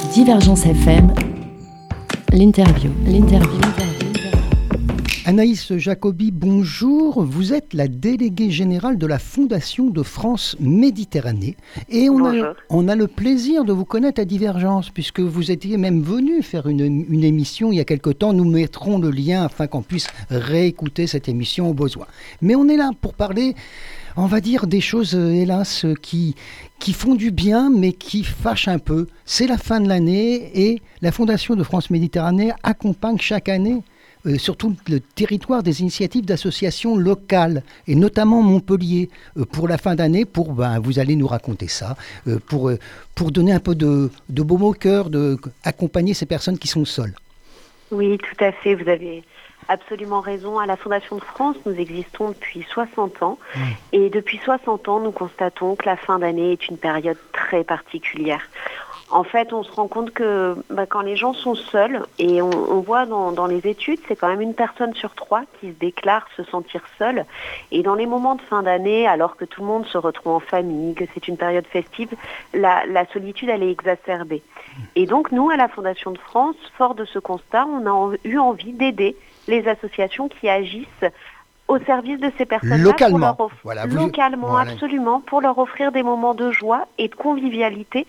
Divergence FM, l'interview. Anaïs Jacobi, bonjour. Vous êtes la déléguée générale de la Fondation de France Méditerranée. Et on a le plaisir de vous connaître à Divergence, puisque vous étiez même venu faire une émission il y a quelque temps. Nous mettrons le lien afin qu'on puisse réécouter cette émission au besoin. Mais on est là pour parler, on va dire, des choses, hélas, qui font du bien, mais qui fâchent un peu. C'est la fin de l'année et la Fondation de France Méditerranée accompagne chaque année sur tout le territoire des initiatives d'associations locales, et notamment Montpellier, pour la fin d'année, vous allez nous raconter ça, pour donner un peu de baume au cœur, accompagner ces personnes qui sont seules. Oui, tout à fait, vous avez absolument raison. À la Fondation de France, nous existons depuis 60 ans, et depuis 60 ans, nous constatons que la fin d'année est une période très particulière. En fait, on se rend compte que quand les gens sont seuls, et on voit dans les études, c'est quand même une personne sur 3 qui se déclare se sentir seule. Et dans les moments de fin d'année, alors que tout le monde se retrouve en famille, que c'est une période festive, la solitude, elle est exacerbée. Et donc, nous, à la Fondation de France, fort de ce constat, on a eu envie d'aider les associations qui agissent au service de ces personnes-là. Localement. Localement, absolument, pour leur offrir des moments de joie et de convivialité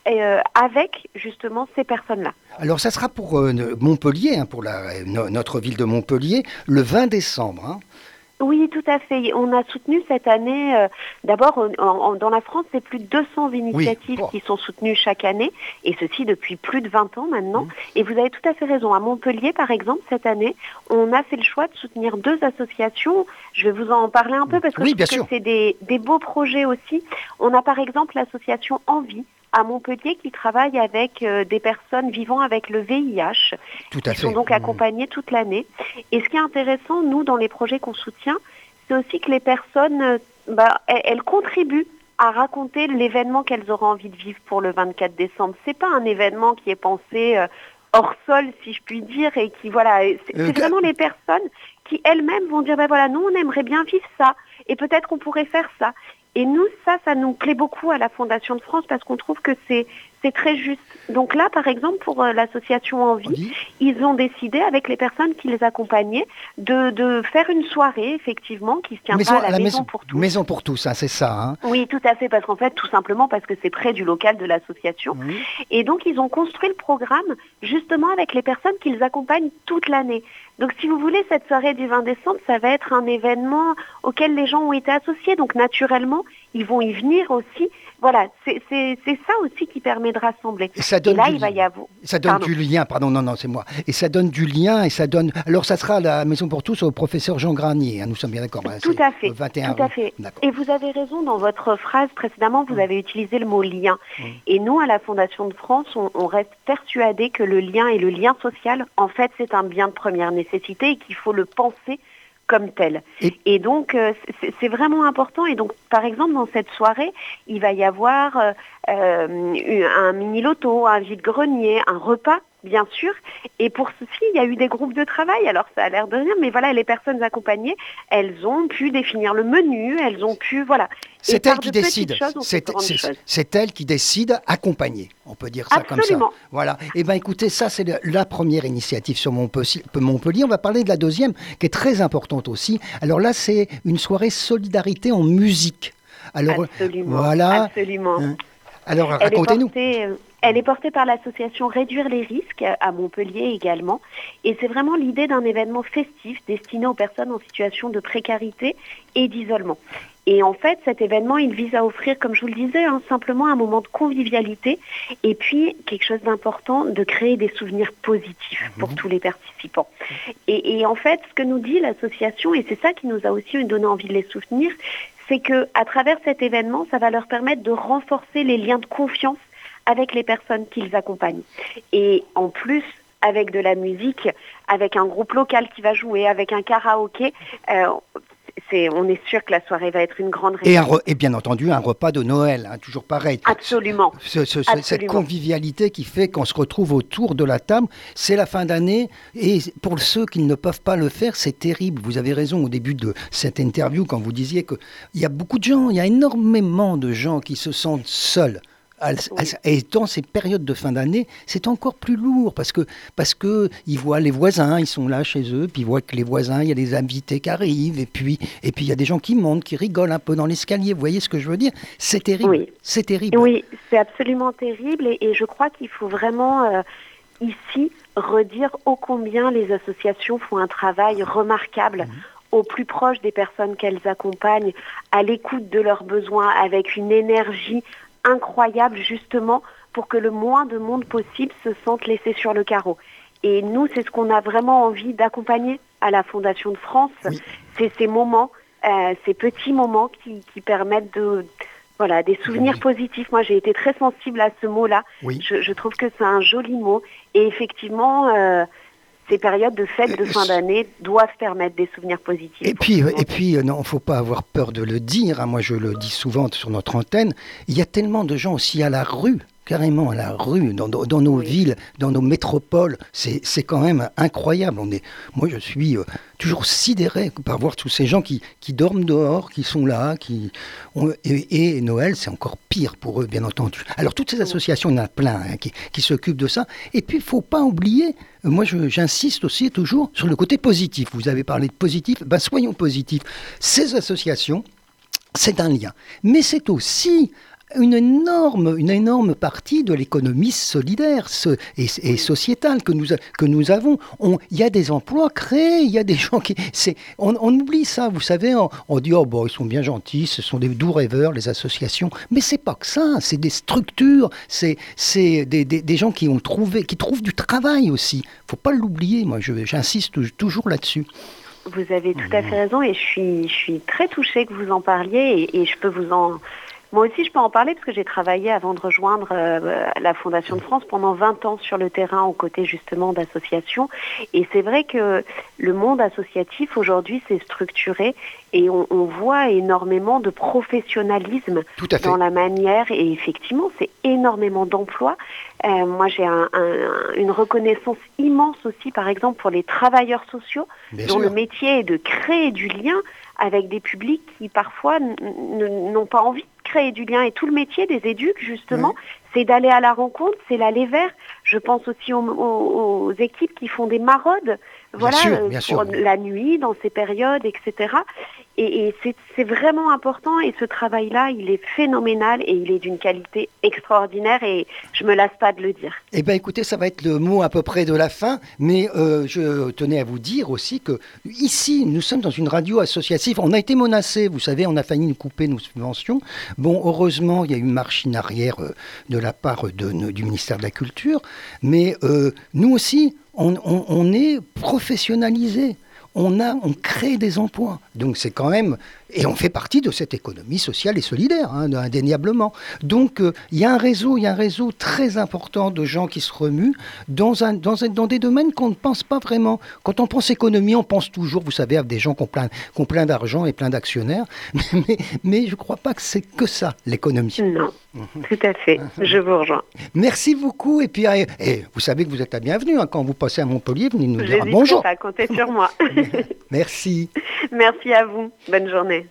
avec justement ces personnes-là. Alors ça sera pour Montpellier, pour notre ville de Montpellier, le 20 décembre. Hein. Oui, tout à fait. On a soutenu cette année, d'abord dans la France, c'est plus de 200 initiatives qui sont soutenues chaque année, et ceci depuis plus de 20 ans maintenant. Et vous avez tout à fait raison. À Montpellier, par exemple, cette année, on a fait le choix de soutenir 2 associations. Je vais vous en parler un peu parce que je trouve que c'est des beaux projets aussi. On a par exemple l'association Envie à Montpellier qui travaille avec des personnes vivant avec le VIH, qui sont donc accompagnées toute l'année. Et ce qui est intéressant, nous, dans les projets qu'on soutient, c'est aussi que les personnes, elles contribuent à raconter l'événement qu'elles auront envie de vivre pour le 24 décembre. C'est pas un événement qui est pensé hors sol, si je puis dire, et qui, c'est vraiment les personnes qui elles-mêmes vont dire, nous, on aimerait bien vivre ça, et peut-être qu'on pourrait faire ça. Et nous, ça nous plaît beaucoup à la Fondation de France parce qu'on trouve que c'est très juste. Donc là, par exemple, pour l'association Envie, ils ont décidé, avec les personnes qui les accompagnaient, de faire une soirée, effectivement, qui se tiendra à la Maison pour tous. Maison pour tous, c'est ça. Hein. Oui, tout à fait, parce qu'en fait, tout simplement parce que c'est près du local de l'association. Et donc, ils ont construit le programme, justement, avec les personnes qu'ils accompagnent toute l'année. Donc, si vous voulez, cette soirée du 20 décembre, ça va être un événement auquel les gens ont été associés. Donc, naturellement, ils vont y venir aussi. Voilà, c'est ça aussi qui permet de rassembler. Et là, il va y avoir... Ça donne du lien, c'est moi. Et ça donne du lien, et ça donne... Alors, ça sera la Maison pour tous au professeur Jean Granier, nous sommes bien d'accord. Tout à fait, 21 tout à fait. Et vous avez raison, dans votre phrase précédemment, vous avez utilisé le mot lien. Et nous, à la Fondation de France, on reste persuadés que le lien et le lien social, en fait, c'est un bien de première nécessité et qu'il faut le penser comme tel. Et donc, c'est vraiment important. Et donc, par exemple, dans cette soirée, il va y avoir un mini-loto, un vide-grenier, un repas, bien sûr. Et pour ceci, il y a eu des groupes de travail. Alors, ça a l'air de rien, mais les personnes accompagnées, elles ont pu définir le menu, elles ont pu, C'est elle qui décide. C'est elle qui décide, accompagner. On peut dire ça comme ça. Voilà. Et écoutez, ça, c'est la première initiative sur Montpellier. On va parler de la deuxième, qui est très importante aussi. Alors là, c'est une soirée solidarité en musique. Alors, absolument. Alors, racontez-nous. Elle est portée par l'association Réduire les risques à Montpellier également. Et c'est vraiment l'idée d'un événement festif destiné aux personnes en situation de précarité et d'isolement. Et en fait, cet événement, il vise à offrir, comme je vous le disais, simplement un moment de convivialité et puis quelque chose d'important, de créer des souvenirs positifs pour tous les participants. Et en fait, ce que nous dit l'association, et c'est ça qui nous a aussi donné envie de les soutenir, c'est qu'à travers cet événement, ça va leur permettre de renforcer les liens de confiance avec les personnes qu'ils accompagnent. Et en plus, avec de la musique, avec un groupe local qui va jouer, avec un karaoké, on est sûr que la soirée va être une grande réussite. Et bien entendu, un repas de Noël, toujours pareil. Absolument. Cette convivialité qui fait qu'on se retrouve autour de la table, c'est la fin d'année. Et pour ceux qui ne peuvent pas le faire, c'est terrible. Vous avez raison au début de cette interview quand vous disiez qu'il y a beaucoup de gens, il y a énormément de gens qui se sentent seuls. Et dans ces périodes de fin d'année, c'est encore plus lourd parce que ils voient les voisins, ils sont là chez eux, puis ils voient que les voisins, il y a des invités qui arrivent, et puis il y a des gens qui montent, qui rigolent un peu dans l'escalier. Vous voyez ce que je veux dire? C'est terrible. Oui. C'est terrible. Oui, c'est absolument terrible, et je crois qu'il faut vraiment ici redire ô combien les associations font un travail remarquable. Au plus proche des personnes qu'elles accompagnent, à l'écoute de leurs besoins, avec une énergie incroyable justement pour que le moins de monde possible se sente laissé sur le carreau. Et nous, c'est ce qu'on a vraiment envie d'accompagner à la Fondation de France. Oui. C'est ces moments, ces petits moments qui permettent des souvenirs positifs. Moi, j'ai été très sensible à ce mot-là. Oui. Je trouve que c'est un joli mot. Et effectivement, ces périodes de fêtes de fin d'année doivent permettre des souvenirs positifs. Et puis, non, il ne faut pas avoir peur de le dire. Hein. Moi, je le dis souvent sur notre antenne. Il y a tellement de gens aussi à la rue, carrément à la rue, dans nos villes, dans nos métropoles. C'est quand même incroyable. Moi, je suis toujours sidéré par voir tous ces gens qui dorment dehors, qui sont là. Et Noël, c'est encore pire pour eux, bien entendu. Alors, toutes ces associations, il y en a plein qui s'occupent de ça. Et puis, il ne faut pas oublier, moi, j'insiste aussi toujours sur le côté positif. Vous avez parlé de positif, soyons positifs. Ces associations, c'est un lien. Mais c'est aussi une énorme partie de l'économie solidaire et sociétale que nous avons. Il y a des emplois créés, il y a des gens qui... On oublie ça, vous savez, on dit « Oh, bon, ils sont bien gentils, ce sont des doux rêveurs, les associations ». Mais c'est pas que ça, c'est des structures, c'est des gens qui trouvent du travail aussi. Faut pas l'oublier, moi, j'insiste toujours là-dessus. Vous avez tout à fait raison, et je suis très touchée que vous en parliez, et je peux Moi aussi, je peux en parler parce que j'ai travaillé avant de rejoindre la Fondation de France pendant 20 ans sur le terrain aux côtés justement d'associations. Et c'est vrai que le monde associatif aujourd'hui s'est structuré et on voit énormément de professionnalisme dans la manière. Et effectivement, c'est énormément d'emplois. Moi, j'ai une reconnaissance immense aussi, par exemple, pour les travailleurs sociaux dont le métier est de créer du lien avec des publics qui parfois n'ont pas envie de créer du lien. Et tout le métier des éduques, justement, c'est d'aller à la rencontre, c'est l'aller vers. Je pense aussi aux équipes qui font des maraudes, bien sûr. Pour la nuit, dans ces périodes, etc. Et c'est vraiment important, et ce travail-là, il est phénoménal et il est d'une qualité extraordinaire, et je me lasse pas de le dire. Eh bien écoutez, ça va être le mot à peu près de la fin, mais je tenais à vous dire aussi que ici, nous sommes dans une radio associative. On a été menacés, vous savez, on a failli nous couper nos subventions. Bon, heureusement, il y a eu une marche in arrière de la part du ministère de la Culture, mais nous aussi, on est professionnalisés. On crée des emplois. Donc c'est quand même... Et on fait partie de cette économie sociale et solidaire, indéniablement. Donc il y a un réseau très important de gens qui se remuent dans des domaines qu'on ne pense pas vraiment. Quand on pense économie, on pense toujours, vous savez, à des gens qui ont plein d'argent et plein d'actionnaires. Mais je ne crois pas que c'est que ça, l'économie. Non, tout à fait. Je vous rejoins. Merci beaucoup. Et puis, vous savez que vous êtes la bienvenue. Quand vous passez à Montpellier, venez nous dire bonjour. Pas comptez sur moi. Merci. Merci à vous. Bonne journée.